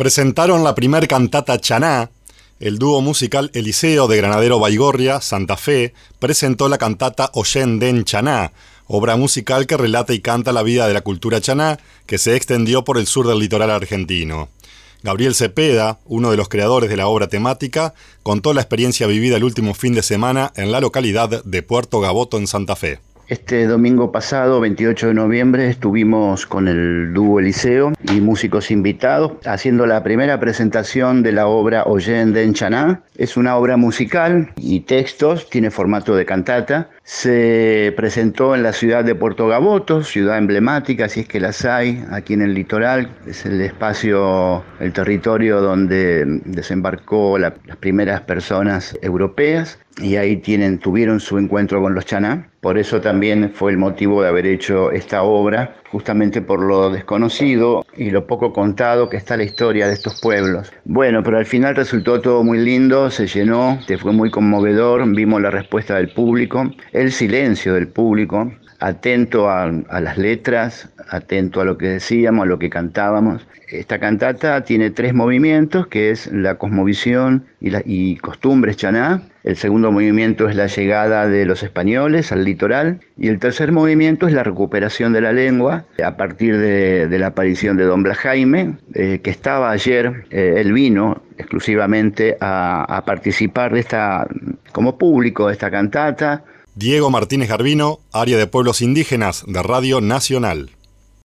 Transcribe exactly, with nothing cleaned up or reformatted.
Presentaron la primer cantata Chaná. El dúo musical Eliseo de Granadero Baigorria, Santa Fe, presentó la cantata Ollén den Chaná, obra musical que relata y canta la vida de la cultura chaná que se extendió por el sur del litoral argentino. Gabriel Cepeda, uno de los creadores de la obra temática, contó la experiencia vivida el último fin de semana en la localidad de Puerto Gaboto, en Santa Fe. Este domingo pasado, veintiocho de noviembre, estuvimos con el dúo Eliseo y músicos invitados haciendo la primera presentación de la obra Ollén den Chaná. Es una obra musical y textos, tiene formato de cantata. Se presentó en la ciudad de Puerto Gaboto, ciudad emblemática, si es que las hay, aquí en el litoral. Es el espacio, el territorio donde desembarcó la, las primeras personas europeas y ahí tienen, tuvieron su encuentro con los chaná. Por eso también fue el motivo de haber hecho esta obra, justamente por lo desconocido y lo poco contado que está la historia de estos pueblos. Bueno, pero al final resultó todo muy lindo, se llenó, fue muy conmovedor, vimos la respuesta del público, el silencio del público, atento a, a las letras, atento a lo que decíamos, a lo que cantábamos. Esta cantata tiene tres movimientos, que es la cosmovisión y, la, y costumbres chaná. El segundo movimiento es la llegada de los españoles al litoral. Y el tercer movimiento es la recuperación de la lengua a partir de, de la aparición de don Blas Jaime, eh, que estaba ayer. Eh, él vino exclusivamente a, a participar de esta, como público de esta cantata. Diego Martínez Garbino, área de pueblos indígenas de Radio Nacional.